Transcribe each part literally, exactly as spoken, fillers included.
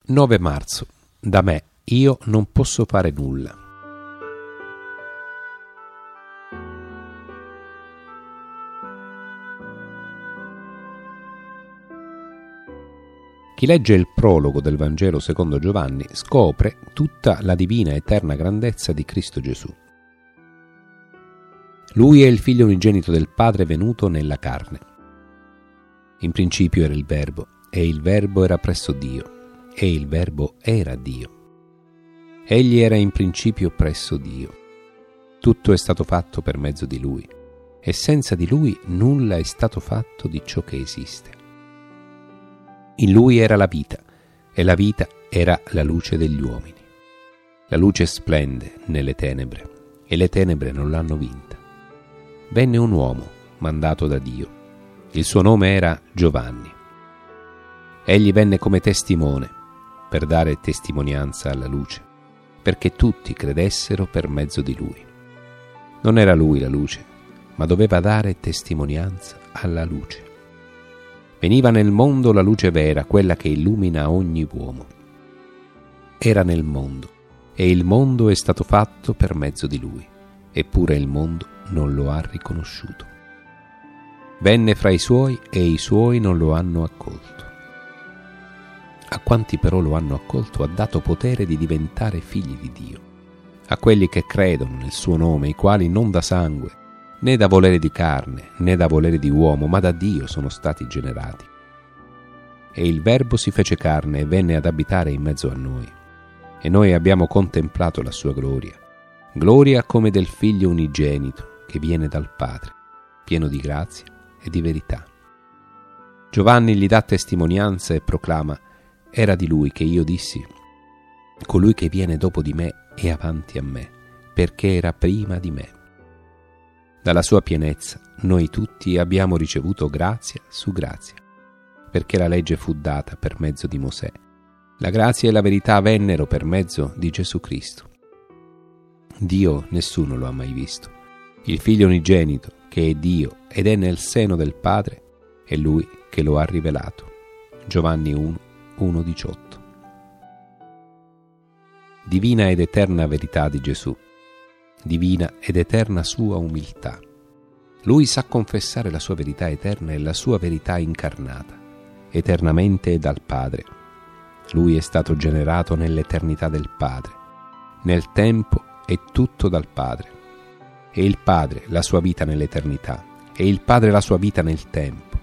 nove marzo. Da me io non posso fare nulla. Chi legge il prologo del Vangelo secondo Giovanni scopre tutta la divina e eterna grandezza di Cristo Gesù. Lui è il Figlio unigenito del Padre venuto nella carne. In principio era il Verbo, e il Verbo era presso Dio, e il Verbo era Dio. Egli era in principio presso Dio. Tutto è stato fatto per mezzo di Lui, e senza di Lui nulla è stato fatto di ciò che esiste. In Lui era la vita, e la vita era la luce degli uomini. La luce splende nelle tenebre, e le tenebre non l'hanno vinta. Venne un uomo mandato da Dio. Il suo nome era Giovanni. Egli venne come testimone per dare testimonianza alla luce, perché tutti credessero per mezzo di lui. Non era lui la luce, ma doveva dare testimonianza alla luce. Veniva nel mondo la luce vera, quella che illumina ogni uomo. Era nel mondo, e il mondo è stato fatto per mezzo di lui, eppure il mondo non lo ha riconosciuto. Venne fra i suoi, e i suoi non lo hanno accolto. A quanti però lo hanno accolto ha dato potere di diventare figli di Dio, a quelli che credono nel suo nome, i quali non da sangue, né da volere di carne, né da volere di uomo, ma da Dio sono stati generati. E il Verbo si fece carne e venne ad abitare in mezzo a noi, e noi abbiamo contemplato la sua gloria, gloria come del Figlio unigenito che viene dal Padre, pieno di grazia e di verità. Giovanni gli dà testimonianza e proclama: era di lui che io dissi: colui che viene dopo di me è avanti a me, perché era prima di me. Dalla sua pienezza noi tutti abbiamo ricevuto grazia su grazia, perché la legge fu data per mezzo di Mosè. La grazia e la verità vennero per mezzo di Gesù Cristo. Dio nessuno lo ha mai visto. Il Figlio unigenito, che è Dio ed è nel seno del Padre, è Lui che lo ha rivelato. Giovanni uno, uno diciotto. Divina ed eterna verità di Gesù. Divina ed eterna sua umiltà. Lui sa confessare la sua verità eterna e la sua verità incarnata, eternamente dal Padre. Lui è stato generato nell'eternità del Padre. Nel tempo è tutto dal Padre. E il Padre la sua vita nell'eternità, e il Padre la sua vita nel tempo.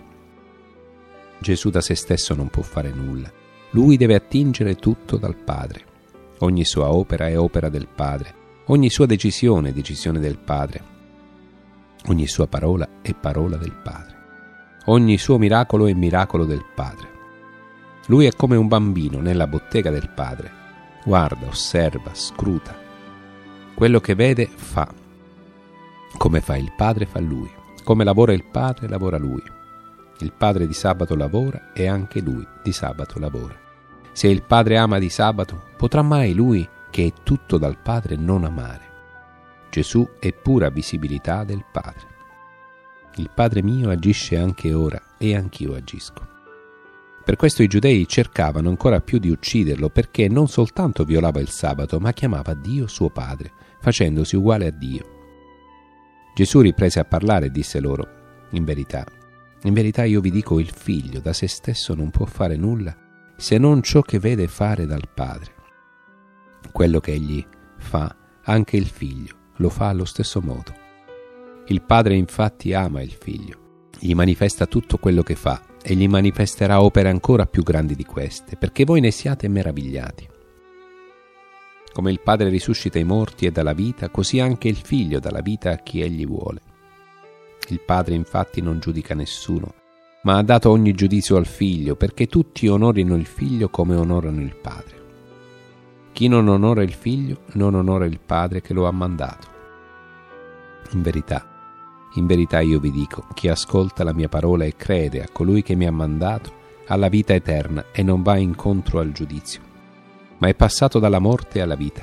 Gesù da se stesso non può fare nulla. Lui deve attingere tutto dal Padre. Ogni sua opera è opera del Padre. Ogni sua decisione è decisione del Padre. Ogni sua parola è parola del Padre. Ogni suo miracolo è miracolo del Padre. Lui è come un bambino nella bottega del Padre. Guarda, osserva, scruta. Quello che vede fa. Come fa il Padre fa lui. Come lavora il Padre lavora lui. Il Padre di sabato lavora e anche lui di sabato lavora. Se il Padre ama di sabato, potrà mai lui, che è tutto dal Padre, non amare? Gesù è pura visibilità del Padre. Il Padre mio agisce anche ora e anch'io agisco. Per questo i giudei cercavano ancora più di ucciderlo, perché non soltanto violava il sabato, ma chiamava Dio suo Padre, facendosi uguale a Dio. Gesù riprese a parlare e disse loro: in verità, in verità io vi dico, il Figlio da se stesso non può fare nulla se non ciò che vede fare dal Padre. Quello che egli fa, anche il Figlio lo fa allo stesso modo. Il Padre infatti ama il Figlio, gli manifesta tutto quello che fa e gli manifesterà opere ancora più grandi di queste, perché voi ne siate meravigliati. Come il Padre risuscita i morti e dà la vita, così anche il Figlio dà la vita a chi egli vuole. Il Padre infatti non giudica nessuno, ma ha dato ogni giudizio al Figlio, perché tutti onorino il Figlio come onorano il Padre. Chi non onora il Figlio non onora il Padre che lo ha mandato. In verità, in verità io vi dico, chi ascolta la mia parola e crede a colui che mi ha mandato ha la vita eterna e non va incontro al giudizio, ma è passato dalla morte alla vita.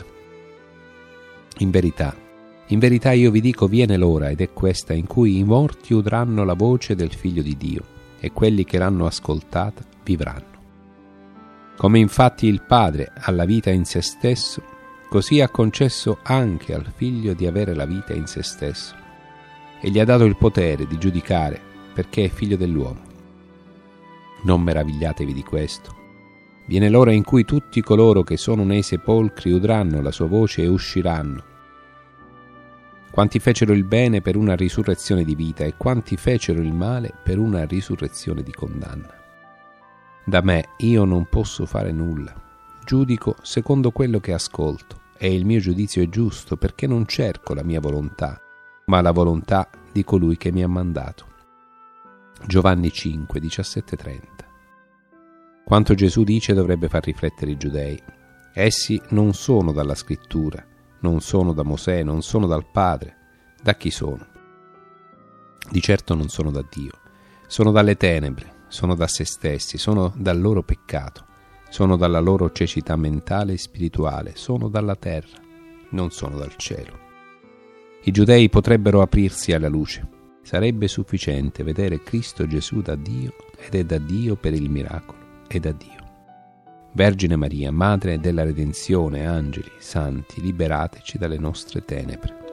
In verità, in verità io vi dico, viene l'ora, ed è questa, in cui i morti udranno la voce del Figlio di Dio, e quelli che l'hanno ascoltata vivranno. Come infatti il Padre ha la vita in se stesso, così ha concesso anche al Figlio di avere la vita in se stesso, e gli ha dato il potere di giudicare, perché è Figlio dell'uomo. Non meravigliatevi di questo. Viene l'ora in cui tutti coloro che sono nei sepolcri udranno la sua voce e usciranno. Quanti fecero il bene per una risurrezione di vita e quanti fecero il male per una risurrezione di condanna. Da me io non posso fare nulla. Giudico secondo quello che ascolto, e il mio giudizio è giusto, perché non cerco la mia volontà, ma la volontà di colui che mi ha mandato. Giovanni cinque, diciassette trenta. Quanto Gesù dice dovrebbe far riflettere i giudei. Essi non sono dalla scrittura, non sono da Mosè, non sono dal Padre. Da chi sono? Di certo non sono da Dio. Sono dalle tenebre, sono da se stessi, sono dal loro peccato, sono dalla loro cecità mentale e spirituale, sono dalla terra, non sono dal cielo. I giudei potrebbero aprirsi alla luce. Sarebbe sufficiente vedere Cristo Gesù da Dio, ed è da Dio per il miracolo, è da Dio. Vergine Maria, Madre della Redenzione, angeli, santi, liberateci dalle nostre tenebre.